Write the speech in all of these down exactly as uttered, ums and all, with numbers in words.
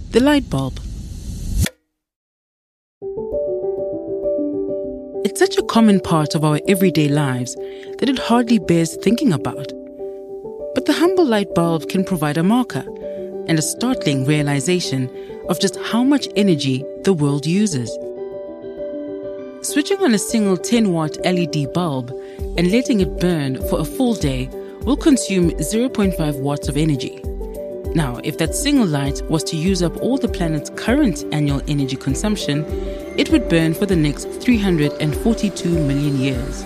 the light bulb. It's such a common part of our everyday lives that it hardly bears thinking about. But the humble light bulb can provide a marker and a startling realization of just how much energy the world uses. Switching on a single ten watt L E D bulb and letting it burn for a full day will consume zero point five watts of energy. Now, if that single light was to use up all the planet's current annual energy consumption, it would burn for the next three hundred forty-two million years.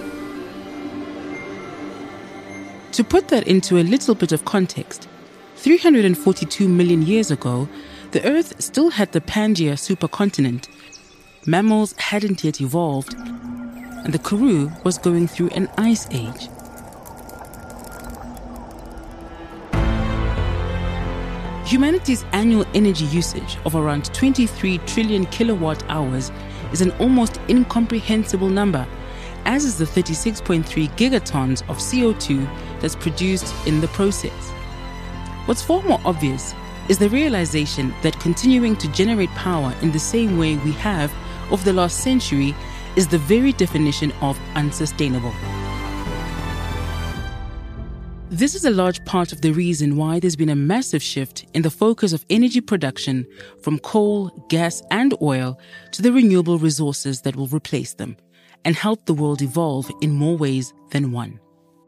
To put that into a little bit of context, three hundred forty-two million years ago, the Earth still had the Pangaea supercontinent. Mammals hadn't yet evolved, and the Karoo was going through an ice age. Humanity's annual energy usage of around twenty-three trillion kilowatt hours is an almost incomprehensible number, as is the thirty-six point three gigatons of C O two that's produced in the process. What's far more obvious is the realization that continuing to generate power in the same way we have over the last century is the very definition of unsustainable. This is a large part of the reason why there's been a massive shift in the focus of energy production from coal, gas, and oil to the renewable resources that will replace them and help the world evolve in more ways than one.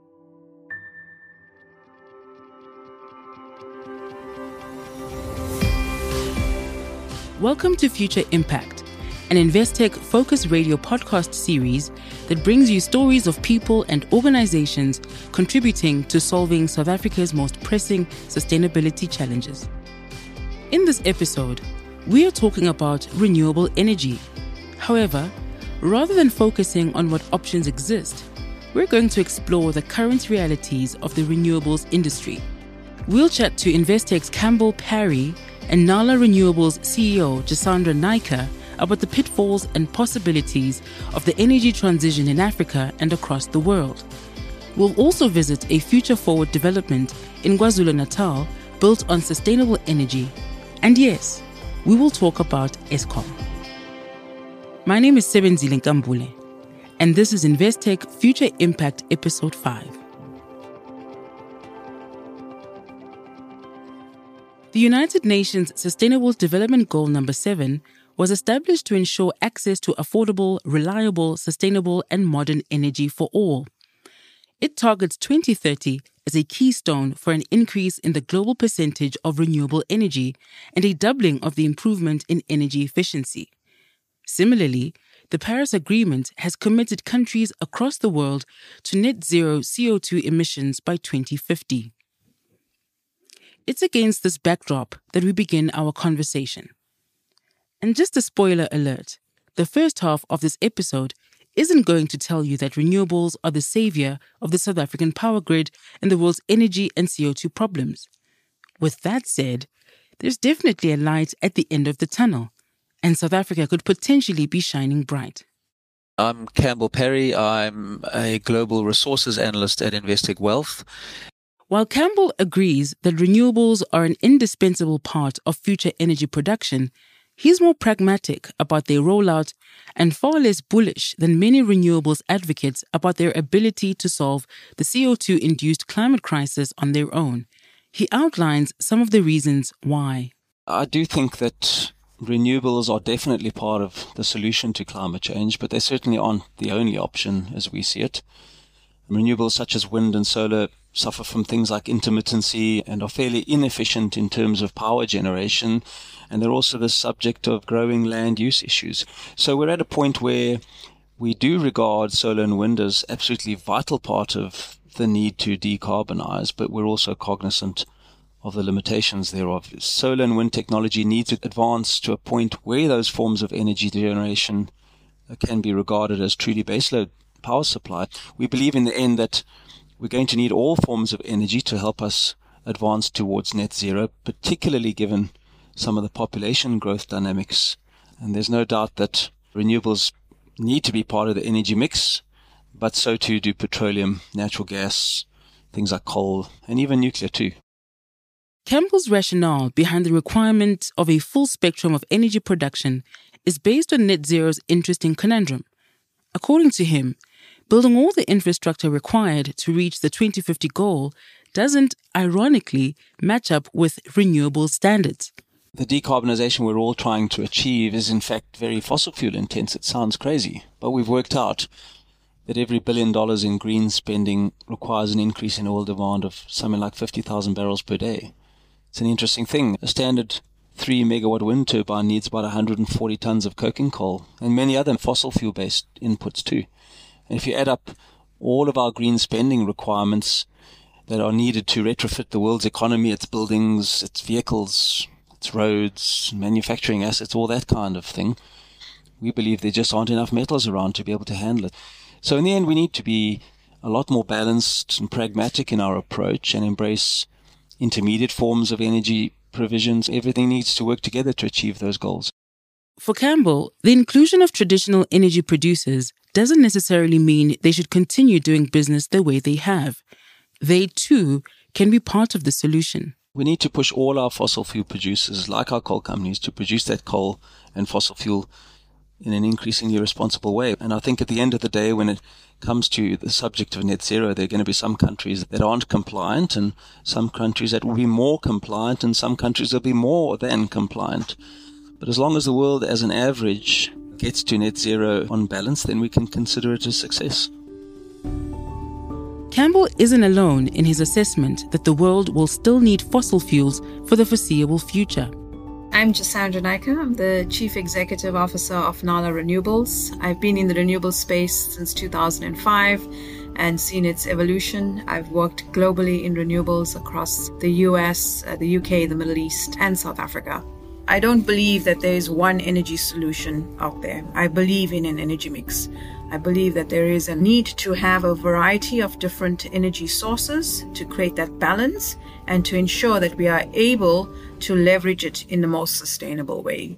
Welcome to Future Impact, an Investec Focus Radio podcast series that brings you stories of people and organizations contributing to solving South Africa's most pressing sustainability challenges. In this episode, we are talking about renewable energy. However, rather than focusing on what options exist, we're going to explore the current realities of the renewables industry. We'll chat to Investec's Campbell Parry and Nala Renewables C E O Jasandra Naicker about the pitfalls and possibilities of the energy transition in Africa and across the world. We'll also visit a future-forward development in KwaZulu-Natal built on sustainable energy. And yes, we will talk about Eskom. My name is Sebenzile Nkambule, and this is Investec Future Impact Episode five. The United Nations Sustainable Development Goal number seven was established to ensure access to affordable, reliable, sustainable, and modern energy for all. It targets twenty thirty as a keystone for an increase in the global percentage of renewable energy and a doubling of the improvement in energy efficiency. Similarly, the Paris Agreement has committed countries across the world to net zero C O two emissions by twenty fifty. It's against this backdrop that we begin our conversation. And just a spoiler alert, the first half of this episode isn't going to tell you that renewables are the savior of the South African power grid and the world's energy and C O two problems. With that said, there's definitely a light at the end of the tunnel, and South Africa could potentially be shining bright. I'm Campbell Parry. I'm a global resources analyst at Investec Wealth. While Campbell agrees that renewables are an indispensable part of future energy production, he's more pragmatic about their rollout and far less bullish than many renewables advocates about their ability to solve the C O two-induced climate crisis on their own. He outlines some of the reasons why. I do think that renewables are definitely part of the solution to climate change, but they certainly aren't the only option as we see it. Renewables such as wind and solar suffer from things like intermittency and are fairly inefficient in terms of power generation, and they're also the subject of growing land use issues. So we're at a point where we do regard solar and wind as absolutely vital part of the need to decarbonize, but we're also cognizant of the limitations thereof. Solar and wind technology needs to advance to a point where those forms of energy generation can be regarded as truly baseload power supply. We believe in the end that we're going to need all forms of energy to help us advance towards net zero, particularly given some of the population growth dynamics. And there's no doubt that renewables need to be part of the energy mix, but so too do petroleum, natural gas, things like coal, and even nuclear too. Campbell's rationale behind the requirement of a full spectrum of energy production is based on net zero's interesting conundrum. According to him, building all the infrastructure required to reach the twenty fifty goal doesn't, ironically, match up with renewable standards. The decarbonization we're all trying to achieve is in fact very fossil fuel intense. It sounds crazy, but we've worked out that every billion dollars in green spending requires an increase in oil demand of something like fifty thousand barrels per day. It's an interesting thing. A standard three megawatt wind turbine needs about one hundred forty tons of coking coal and many other fossil fuel based inputs too. And if you add up all of our green spending requirements that are needed to retrofit the world's economy, its buildings, its vehicles, its roads, manufacturing assets, all that kind of thing, we believe there just aren't enough metals around to be able to handle it. So in the end, we need to be a lot more balanced and pragmatic in our approach and embrace intermediate forms of energy provisions. Everything needs to work together to achieve those goals. For Campbell, the inclusion of traditional energy producers doesn't necessarily mean they should continue doing business the way they have. They, too, can be part of the solution. We need to push all our fossil fuel producers, like our coal companies, to produce that coal and fossil fuel in an increasingly responsible way. And I think at the end of the day, when it comes to the subject of net zero, there are going to be some countries that aren't compliant and some countries that will be more compliant and some countries that will be more than compliant. But as long as the world as an average gets to net zero on balance, then we can consider it a success. Campbell isn't alone in his assessment that the world will still need fossil fuels for the foreseeable future. I'm Jasandra Naika. I'm the Chief Executive Officer of Nala Renewables. I've been in the renewable space since two thousand five and seen its evolution. I've worked globally in renewables across the U S, uh, the U K, the Middle East, and South Africa. I don't believe that there is one energy solution out there. I believe in an energy mix. I believe that there is a need to have a variety of different energy sources to create that balance and to ensure that we are able to leverage it in the most sustainable way.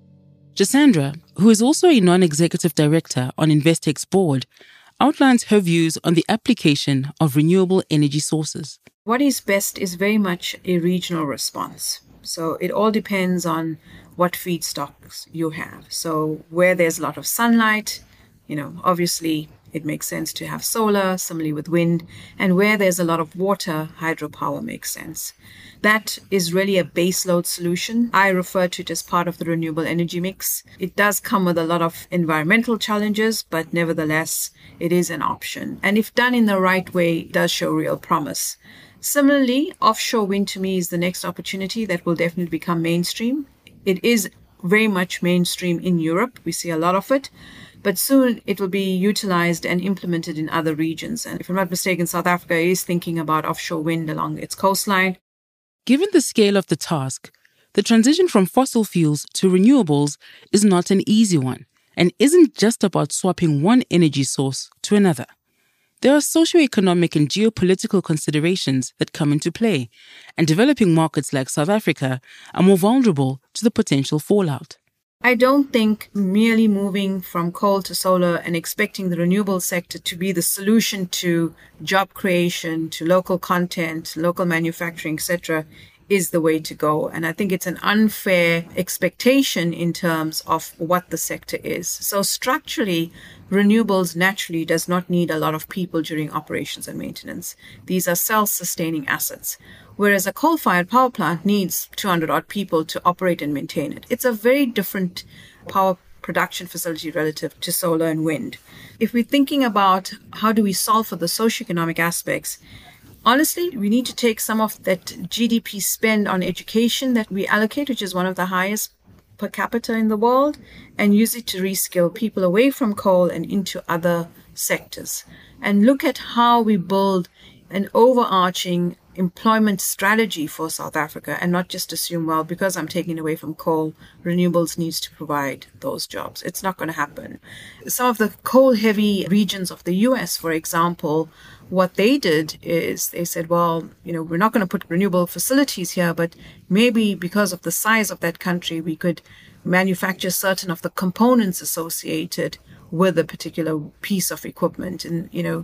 Jasandra, who is also a non-executive director on Investec's board, outlines her views on the application of renewable energy sources. What is best is very much a regional response. So it all depends on what feedstocks you have. So where there's a lot of sunlight, you know, obviously it makes sense to have solar, similarly with wind, and where there's a lot of water, hydropower makes sense. That is really a baseload solution. I refer to it as part of the renewable energy mix. It does come with a lot of environmental challenges, but nevertheless, it is an option. And if done in the right way, it does show real promise. Similarly, offshore wind to me is the next opportunity that will definitely become mainstream. It is very much mainstream in Europe. We see a lot of it. But soon it will be utilized and implemented in other regions. And if I'm not mistaken, South Africa is thinking about offshore wind along its coastline. Given the scale of the task, the transition from fossil fuels to renewables is not an easy one and isn't just about swapping one energy source to another. There are socioeconomic and geopolitical considerations that come into play, and developing markets like South Africa are more vulnerable to the potential fallout. I don't think merely moving from coal to solar and expecting the renewable sector to be the solution to job creation, to local content, local manufacturing, et cetera, is the way to go. And I think it's an unfair expectation in terms of what the sector is. So structurally, renewables naturally does not need a lot of people during operations and maintenance. These are self-sustaining assets. Whereas a coal-fired power plant needs two hundred odd people to operate and maintain it. It's a very different power production facility relative to solar and wind. If we're thinking about how do we solve for the socioeconomic aspects, honestly, we need to take some of that G D P spend on education that we allocate, which is one of the highest per capita in the world, and use it to reskill people away from coal and into other sectors. And look at how we build an overarching employment strategy for South Africa and not just assume, well, because I'm taking away from coal, renewables needs to provide those jobs. It's not going to happen. Some of the coal-heavy regions of the U S, for example, what they did is they said, well, you know, we're not going to put renewable facilities here, but maybe because of the size of that country, we could manufacture certain of the components associated with a particular piece of equipment. And, you know,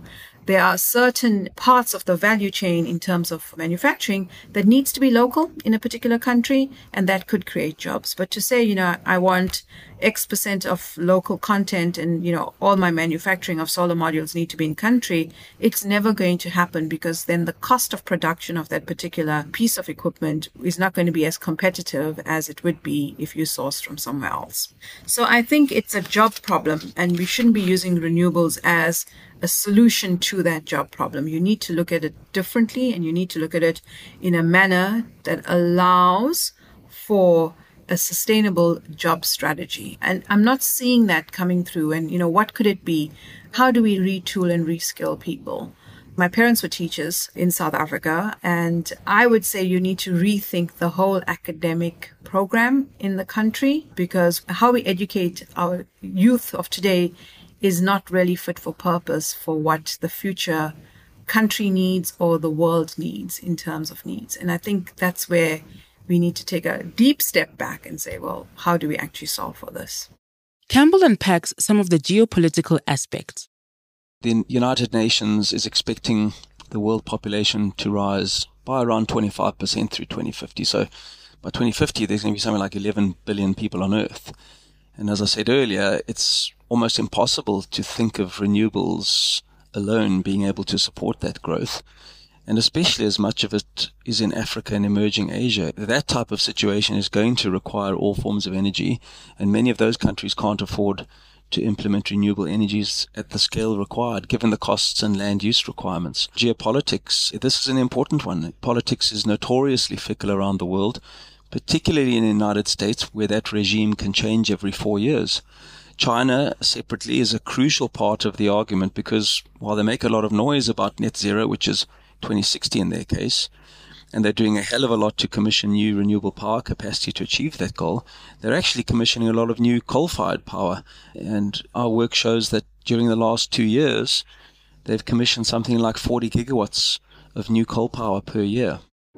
there are certain parts of the value chain in terms of manufacturing that needs to be local in a particular country, and that could create jobs. But to say, you know, I want X percent of local content and, you know, all my manufacturing of solar modules need to be in country, it's never going to happen, because then the cost of production of that particular piece of equipment is not going to be as competitive as it would be if you source from somewhere else. So I think it's a job problem, and we shouldn't be using renewables as a solution to that job problem. You need to look at it differently, and you need to look at it in a manner that allows for a sustainable job strategy. And I'm not seeing that coming through. And, you know, what could it be? How do we retool and reskill people? My parents were teachers in South Africa, and I would say you need to rethink the whole academic program in the country, because how we educate our youth of today is not really fit for purpose for what the future country needs or the world needs in terms of needs. And I think that's where we need to take a deep step back and say, well, how do we actually solve for this? Campbell unpacks some of the geopolitical aspects. The United Nations is expecting the world population to rise by around twenty-five percent through twenty fifty. So by twenty fifty, there's going to be something like eleven billion people on Earth. And as I said earlier, it's almost impossible to think of renewables alone being able to support that growth. And especially as much of it is in Africa and emerging Asia. That type of situation is going to require all forms of energy, and many of those countries can't afford to implement renewable energies at the scale required, given the costs and land use requirements. Geopolitics, this is an important one. Politics is notoriously fickle around the world, particularly in the United States, where that regime can change every four years. China, separately, is a crucial part of the argument, because while they make a lot of noise about net zero, which is twenty sixty in their case, and they're doing a hell of a lot to commission new renewable power capacity to achieve that goal, they're actually commissioning a lot of new coal-fired power. And our work shows that during the last two years, they've commissioned something like forty gigawatts of new coal power per year.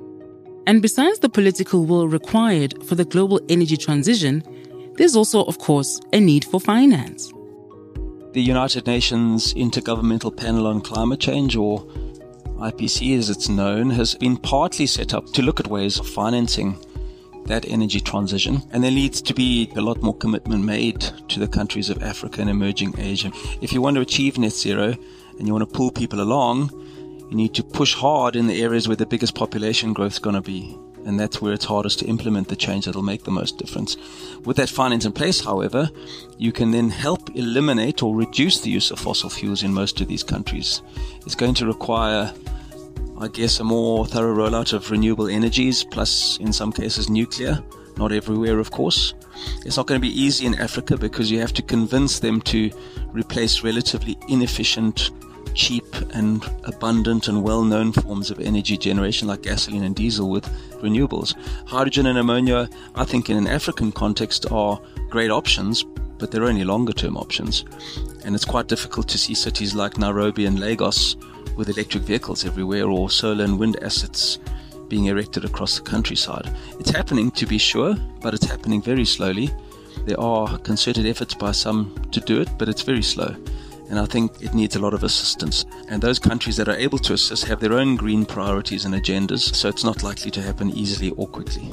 And besides the political will required for the global energy transition, there's also, of course, a need for finance. The United Nations Intergovernmental Panel on Climate Change, or I P C as it's known, has been partly set up to look at ways of financing that energy transition. And there needs to be a lot more commitment made to the countries of Africa and emerging Asia. If you want to achieve net zero and you want to pull people along, you need to push hard in the areas where the biggest population growth is going to be. And that's where it's hardest to implement the change that will make the most difference. With that finance in place, however, you can then help eliminate or reduce the use of fossil fuels in most of these countries. It's going to require, I guess, a more thorough rollout of renewable energies, plus in some cases nuclear. Not everywhere, of course. It's not going to be easy in Africa, because you have to convince them to replace relatively inefficient, cheap and abundant and well-known forms of energy generation like gasoline and diesel with renewables. Hydrogen and ammonia, I think in an African context, are great options, but they're only longer-term options. And it's quite difficult to see cities like Nairobi and Lagos with electric vehicles everywhere, or solar and wind assets being erected across the countryside. It's happening, to be sure, but it's happening very slowly. There are concerted efforts by some to do it, but it's very slow. And I think it needs a lot of assistance. And those countries that are able to assist have their own green priorities and agendas, so it's not likely to happen easily or quickly.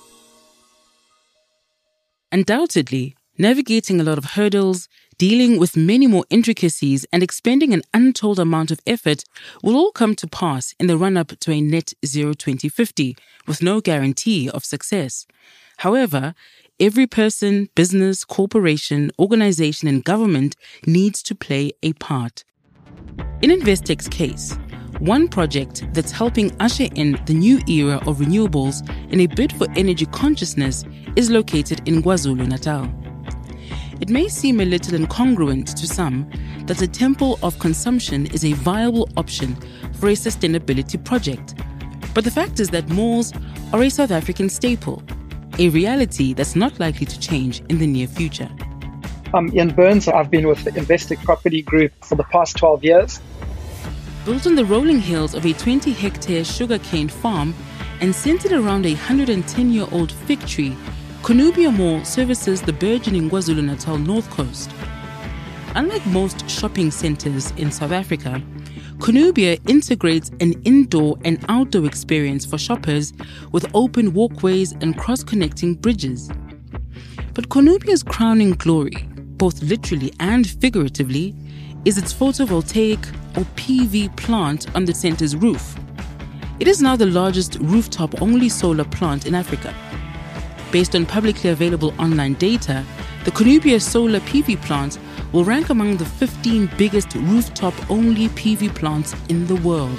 Undoubtedly, navigating a lot of hurdles, dealing with many more intricacies, and expending an untold amount of effort will all come to pass in the run-up to a net zero twenty fifty, with no guarantee of success. However, every person, business, corporation, organization, and government needs to play a part. In Investec's case, one project that's helping usher in the new era of renewables in a bid for energy consciousness is located in KwaZulu-Natal. It may seem a little incongruent to some that a temple of consumption is a viable option for a sustainability project, but the fact is that malls are a South African staple, a reality that's not likely to change in the near future. I'm Ian Burns. I've been with the Investec Property Group for the past twelve years. Built on the rolling hills of a twenty-hectare sugarcane farm and centered around a one hundred ten-year-old fig tree, Cornubia Mall services the burgeoning KwaZulu-Natal North Coast. Unlike most shopping centers in South Africa, Conubia integrates an indoor and outdoor experience for shoppers with open walkways and cross-connecting bridges. But Conubia's crowning glory, both literally and figuratively, is its photovoltaic or P V plant on the center's roof. It is now the largest rooftop-only solar plant in Africa. Based on publicly available online data, the Conubia solar P V plant will rank among the fifteen biggest rooftop-only P V plants in the world.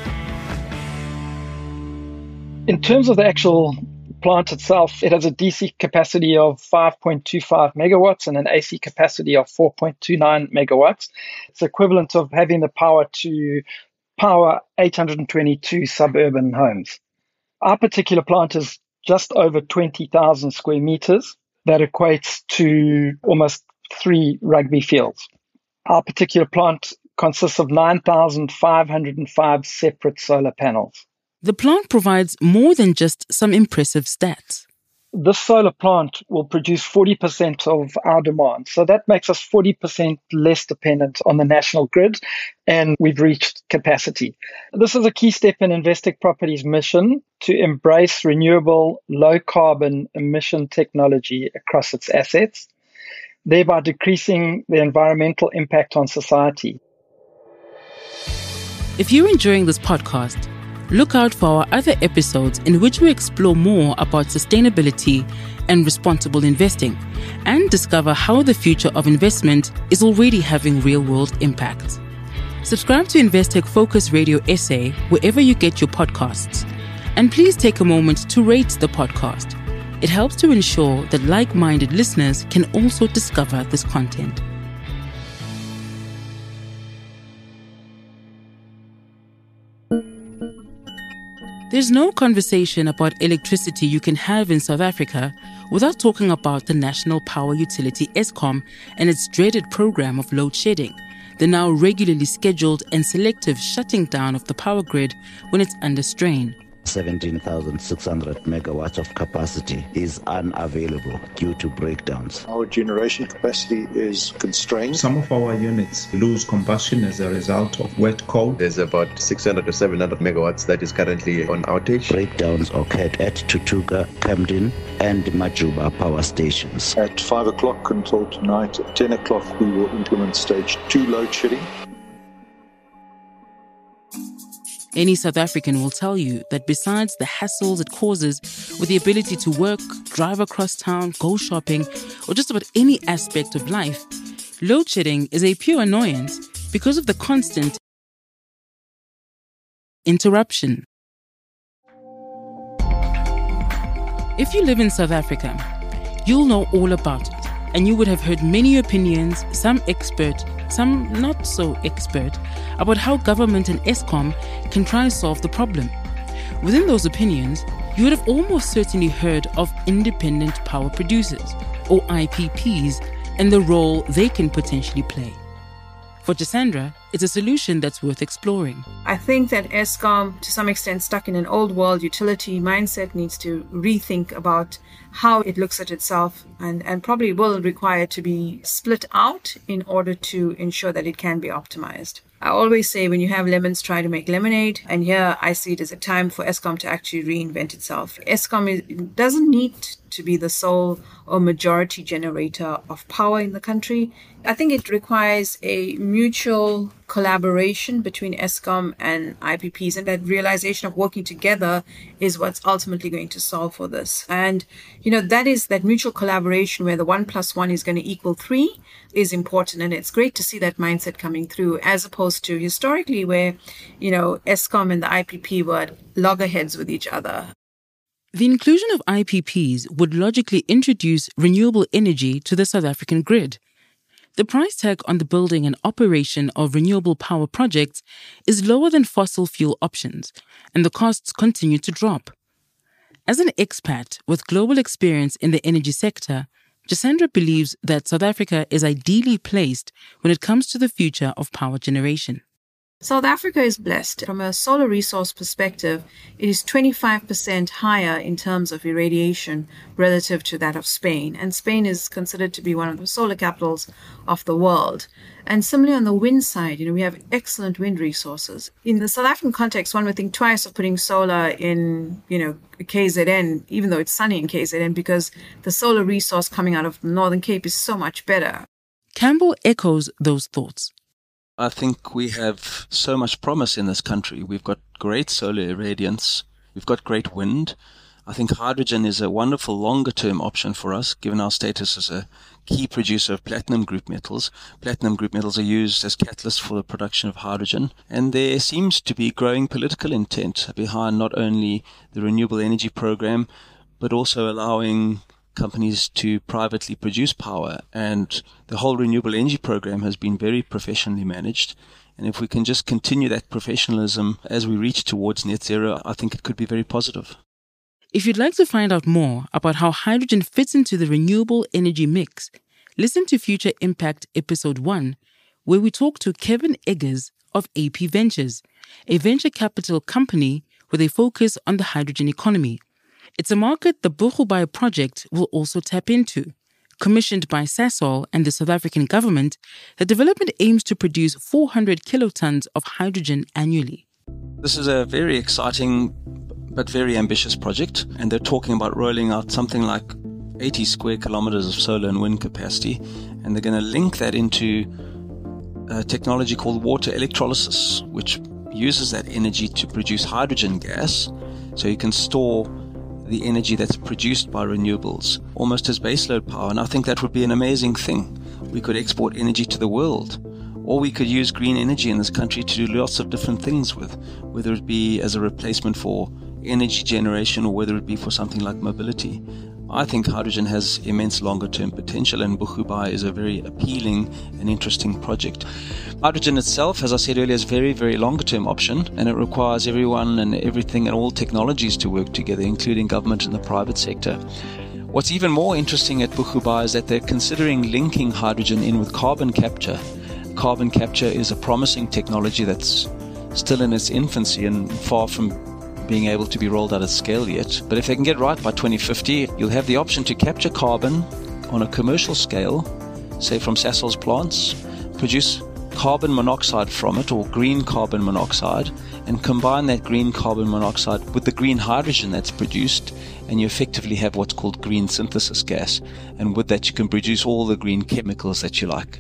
In terms of the actual plant itself, it has a D C capacity of five point two five megawatts and an A C capacity of four point two nine megawatts. It's equivalent of having the power to power eight hundred twenty-two suburban homes. Our particular plant is just over twenty thousand square meters. That equates to almost three rugby fields. Our particular plant consists of nine thousand five hundred five separate solar panels. The plant provides more than just some impressive stats. This solar plant will produce forty percent of our demand. So that makes us forty percent less dependent on the national grid, and we've reached capacity. This is a key step in Investec Properties' mission to embrace renewable, low-carbon emission technology across its assets, thereby decreasing the environmental impact on society. If you're enjoying this podcast, look out for our other episodes in which we explore more about sustainability and responsible investing and discover how the future of investment is already having real-world impact. Subscribe to Investec Focus Radio S A wherever you get your podcasts. And please take a moment to rate the podcast. It helps to ensure that like-minded listeners can also discover this content. There's no conversation about electricity you can have in South Africa without talking about the national power utility Eskom and its dreaded program of load shedding, the now regularly scheduled and selective shutting down of the power grid when it's under strain. seventeen thousand six hundred megawatts of capacity is unavailable due to breakdowns. Our generation capacity is constrained. Some of our units lose combustion as a result of wet coal. There's about six hundred to seven hundred megawatts that is currently on outage. Breakdowns occurred at Tutuka, Camden, and Majuba power stations. At five o'clock until tonight, at ten o'clock, we will implement stage two load shedding. Any South African will tell you that besides the hassles it causes with the ability to work, drive across town, go shopping, or just about any aspect of life, load shedding is a pure annoyance because of the constant interruption. If you live in South Africa, you'll know all about it, and you would have heard many opinions, some expert, some not so expert, about how government and Eskom can try and solve the problem. Within those opinions, you would have almost certainly heard of independent power producers, or I P Ps, and the role they can potentially play. For Jasandra, it's a solution that's worth exploring. I think that Eskom, to some extent stuck in an old world utility mindset, needs to rethink about how it looks at itself and, and probably will require to be split out in order to ensure that it can be optimized. I always say when you have lemons, try to make lemonade. And here I see it as a time for Eskom to actually reinvent itself. Eskom is, doesn't need to be the sole or majority generator of power in the country. I think it requires a mutual collaboration between Eskom and I P Ps, and that realization of working together is what's ultimately going to solve for this. And, you know, that is that mutual collaboration where the one plus one is going to equal three is important. And it's great to see that mindset coming through, as opposed to historically where, you know, Eskom and the I P P were loggerheads with each other. The inclusion of I P Ps would logically introduce renewable energy to the South African grid. The price tag on the building and operation of renewable power projects is lower than fossil fuel options, and the costs continue to drop. As an expat with global experience in the energy sector, Jasandra believes that South Africa is ideally placed when it comes to the future of power generation. South Africa is blessed. From a solar resource perspective, it is twenty-five percent higher in terms of irradiation relative to that of Spain. And Spain is considered to be one of the solar capitals of the world. And similarly on the wind side, you know, we have excellent wind resources. In the South African context, one would think twice of putting solar in, you know, K Z N, even though it's sunny in K Z N, because the solar resource coming out of the Northern Cape is so much better. Campbell echoes those thoughts. I think we have so much promise in this country. We've got great solar irradiance. We've got great wind. I think hydrogen is a wonderful longer-term option for us, given our status as a key producer of platinum group metals. Platinum group metals are used as catalysts for the production of hydrogen. And there seems to be growing political intent behind not only the renewable energy program, but also allowing companies to privately produce power. And the whole renewable energy program has been very professionally managed. And if we can just continue that professionalism as we reach towards net zero, I think it could be very positive. If you'd like to find out more about how hydrogen fits into the renewable energy mix, listen to Future Impact Episode one, where we talk to Kevin Eggers of A P Ventures, a venture capital company with a focus on the hydrogen economy. It's a market the Boegoebaai project will also tap into. Commissioned by Sasol and the South African government, the development aims to produce four hundred kilotons of hydrogen annually. This is a very exciting but very ambitious project, and they're talking about rolling out something like eighty square kilometers of solar and wind capacity, and they're going to link that into a technology called water electrolysis, which uses that energy to produce hydrogen gas, so you can store the energy that's produced by renewables almost as baseload power. And I think that would be an amazing thing. We could export energy to the world, or we could use green energy in this country to do lots of different things with, whether it be as a replacement for energy generation or whether it be for something like mobility. I think hydrogen has immense longer-term potential, and Boegoebaai is a very appealing and interesting project. Hydrogen itself, as I said earlier, is a very, very longer-term option, and it requires everyone and everything and all technologies to work together, including government and the private sector. What's even more interesting at Boegoebaai is that they're considering linking hydrogen in with carbon capture. Carbon capture is a promising technology that's still in its infancy and far from being able to be rolled out at scale yet. But if they can get right by twenty fifty, you'll have the option to capture carbon on a commercial scale, say from Sasol's plants, produce carbon monoxide from it, or green carbon monoxide, and combine that green carbon monoxide with the green hydrogen that's produced, and you effectively have what's called green synthesis gas. And with that, you can produce all the green chemicals that you like.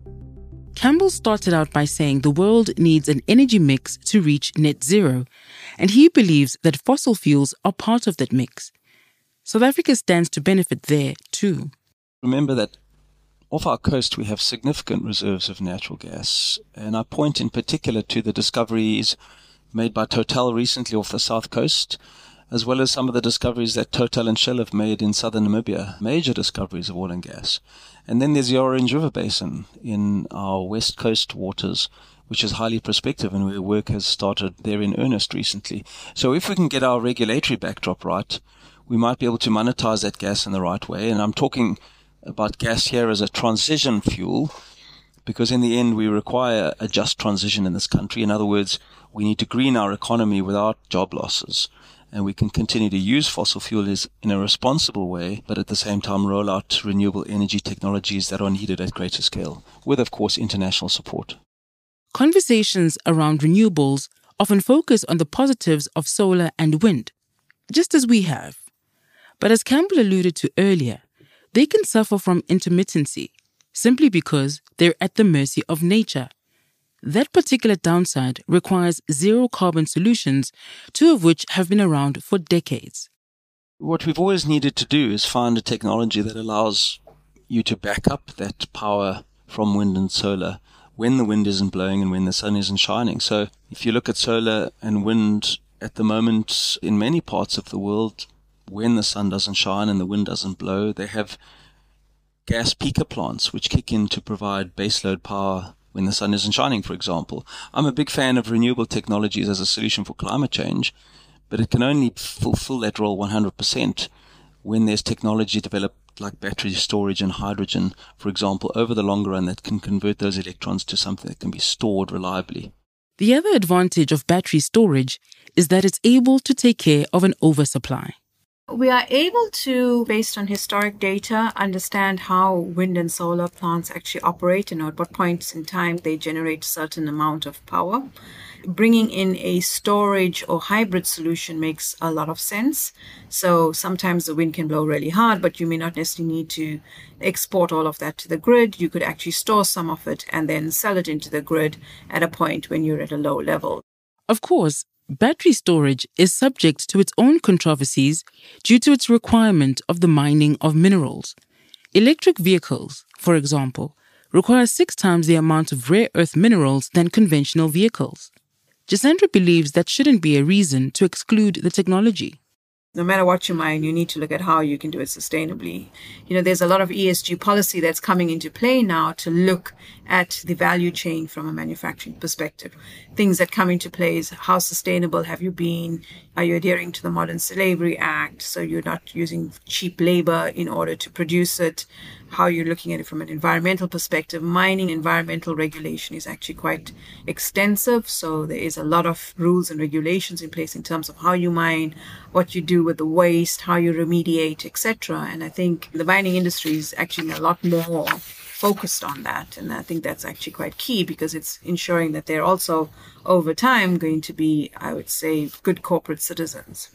Campbell started out by saying the world needs an energy mix to reach net zero, and he believes that fossil fuels are part of that mix. South Africa stands to benefit there too. Remember that off our coast we have significant reserves of natural gas, and I point in particular to the discoveries made by Total recently off the south coast, as well as some of the discoveries that Total and Shell have made in southern Namibia, major discoveries of oil and gas. And then there's the Orange River Basin in our west coast waters, which is highly prospective and where work has started there in earnest recently. So if we can get our regulatory backdrop right, we might be able to monetize that gas in the right way. And I'm talking about gas here as a transition fuel, because in the end we require a just transition in this country. In other words, we need to green our economy without job losses. And we can continue to use fossil fuels in a responsible way, but at the same time roll out renewable energy technologies that are needed at greater scale, with, of course, international support. Conversations around renewables often focus on the positives of solar and wind, just as we have. But as Campbell alluded to earlier, they can suffer from intermittency, simply because they're at the mercy of nature. That particular downside requires zero-carbon solutions, two of which have been around for decades. What we've always needed to do is find a technology that allows you to back up that power from wind and solar when the wind isn't blowing and when the sun isn't shining. So if you look at solar and wind at the moment in many parts of the world, when the sun doesn't shine and the wind doesn't blow, they have gas peaker plants which kick in to provide baseload power when the sun isn't shining, for example. I'm a big fan of renewable technologies as a solution for climate change, but it can only fulfill that role one hundred percent when there's technology developed like battery storage and hydrogen, for example, over the longer run that can convert those electrons to something that can be stored reliably. The other advantage of battery storage is that it's able to take care of an oversupply. We are able to, based on historic data, understand how wind and solar plants actually operate and at what points in time they generate a certain amount of power. Bringing in a storage or hybrid solution makes a lot of sense. So sometimes the wind can blow really hard, but you may not necessarily need to export all of that to the grid. You could actually store some of it and then sell it into the grid at a point when you're at a low level. Of course, battery storage is subject to its own controversies due to its requirement of the mining of minerals. Electric vehicles, for example, require six times the amount of rare earth minerals than conventional vehicles. Gisandra believes that shouldn't be a reason to exclude the technology. No matter what you mine, you need to look at how you can do it sustainably. You know, there's a lot of E S G policy that's coming into play now to look at the value chain from a manufacturing perspective. Things that come into play is how sustainable have you been? Are you adhering to the Modern Slavery Act? So you're not using cheap labor in order to produce it. How you're looking at it from an environmental perspective. Mining environmental regulation is actually quite extensive. So there is a lot of rules and regulations in place in terms of how you mine, what you do with the waste, how you remediate, et cetera. And I think the mining industry is actually a lot more focused on that. And I think that's actually quite key because it's ensuring that they're also, over time, going to be, I would say, good corporate citizens.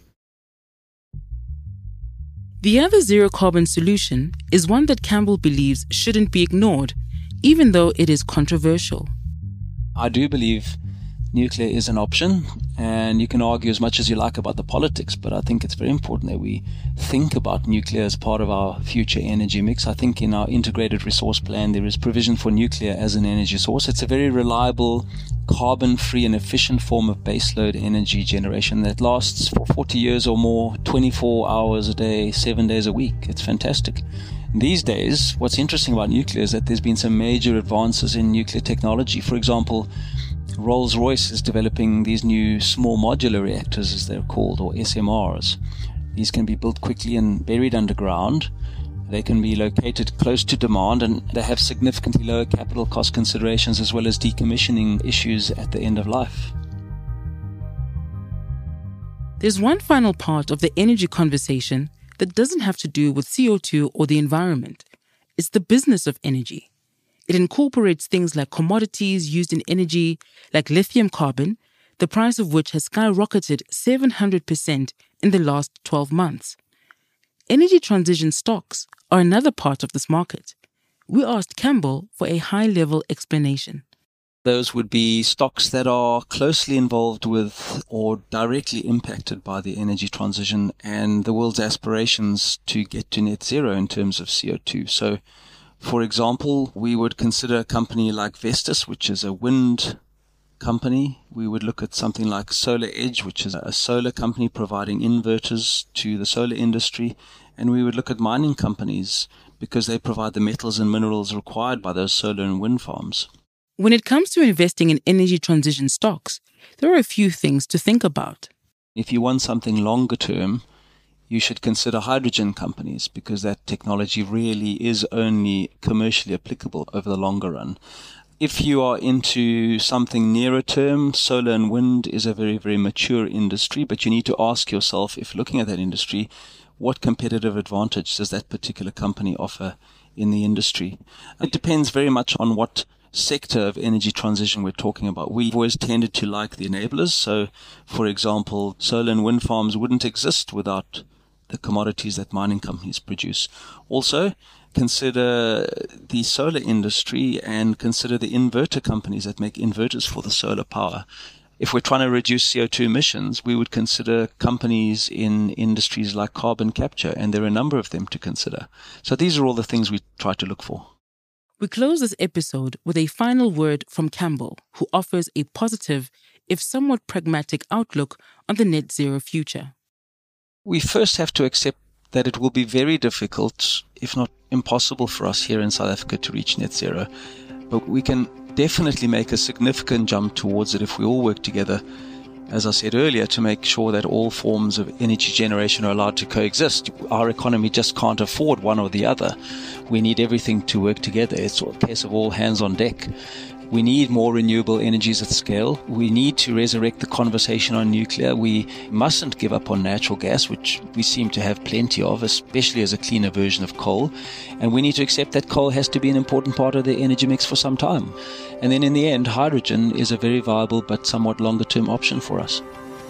The other zero-carbon solution is one that Campbell believes shouldn't be ignored, even though it is controversial. I do believe nuclear is an option, and you can argue as much as you like about the politics, but I think it's very important that we think about nuclear as part of our future energy mix. I think in our integrated resource plan there is provision for nuclear as an energy source. It's a very reliable, carbon-free and efficient form of baseload energy generation that lasts for forty years or more, twenty-four hours a day, seven days a week. It's fantastic. These days, what's interesting about nuclear is that there's been some major advances in nuclear technology. For example, Rolls-Royce is developing these new small modular reactors, as they're called, or S M Rs. These can be built quickly and buried underground. They can be located close to demand, and they have significantly lower capital cost considerations as well as decommissioning issues at the end of life. There's one final part of the energy conversation that doesn't have to do with C O two or the environment. It's the business of energy. It incorporates things like commodities used in energy, like lithium carbon, the price of which has skyrocketed seven hundred percent in the last twelve months. Energy transition stocks are another part of this market. We asked Campbell for a high-level explanation. Those would be stocks that are closely involved with or directly impacted by the energy transition and the world's aspirations to get to net zero in terms of C O two. So, for example, we would consider a company like Vestas, which is a wind company. We would look at something like Solar Edge, which is a solar company providing inverters to the solar industry. And we would look at mining companies because they provide the metals and minerals required by those solar and wind farms. When it comes to investing in energy transition stocks, there are a few things to think about. If you want something longer term, you should consider hydrogen companies because that technology really is only commercially applicable over the longer run. If you are into something nearer term, solar and wind is a very, very mature industry, but you need to ask yourself, if looking at that industry, what competitive advantage does that particular company offer in the industry? It depends very much on what sector of energy transition we're talking about. We've always tended to like the enablers. So, for example, solar and wind farms wouldn't exist without the commodities that mining companies produce. Also, consider the solar industry and consider the inverter companies that make inverters for the solar power. If we're trying to reduce C O two emissions, we would consider companies in industries like carbon capture, and there are a number of them to consider. So these are all the things we try to look for. We close this episode with a final word from Campbell, who offers a positive, if somewhat pragmatic outlook on the net zero future. We first have to accept that it will be very difficult, if not impossible, for us here in South Africa to reach net zero. But we can definitely make a significant jump towards it if we all work together, as I said earlier, to make sure that all forms of energy generation are allowed to coexist. Our economy just can't afford one or the other. We need everything to work together. It's a case of all hands on deck. We need more renewable energies at scale. We need to resurrect the conversation on nuclear. We mustn't give up on natural gas, which we seem to have plenty of, especially as a cleaner version of coal. And we need to accept that coal has to be an important part of the energy mix for some time. And then in the end, hydrogen is a very viable but somewhat longer-term option for us.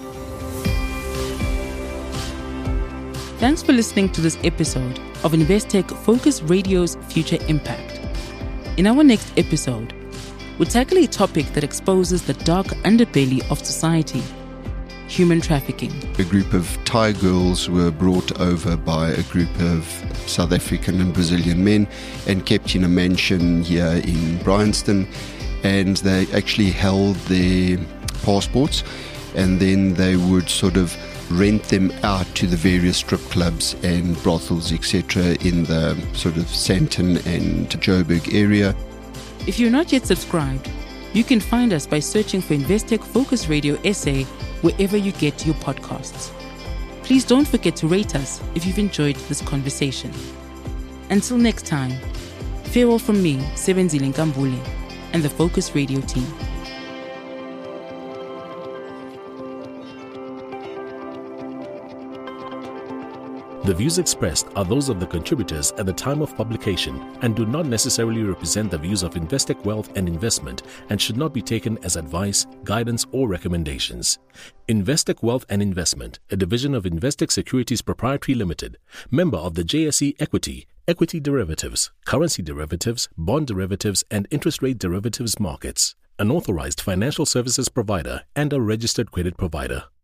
Thanks for listening to this episode of Investec Focus Radio's Future Impact. In our next episode, we'll tackle a topic that exposes the dark underbelly of society: human trafficking. A group of Thai girls were brought over by a group of South African and Brazilian men and kept in a mansion here in Bryanston, and they actually held their passports, and then they would sort of rent them out to the various strip clubs and brothels, et cetera, in the sort of Sandton and Joburg area. If you're not yet subscribed, you can find us by searching for Investec Focus Radio S A wherever you get your podcasts. Please don't forget to rate us if you've enjoyed this conversation. Until next time, farewell from me, Sebenzile Nkambule, and the Focus Radio team. The views expressed are those of the contributors at the time of publication and do not necessarily represent the views of Investec Wealth and Investment and should not be taken as advice, guidance, or recommendations. Investec Wealth and Investment, a division of Investec Securities Proprietary Limited, member of the J S E Equity, Equity Derivatives, Currency Derivatives, Bond Derivatives, and Interest Rate Derivatives markets, an authorized financial services provider and a registered credit provider.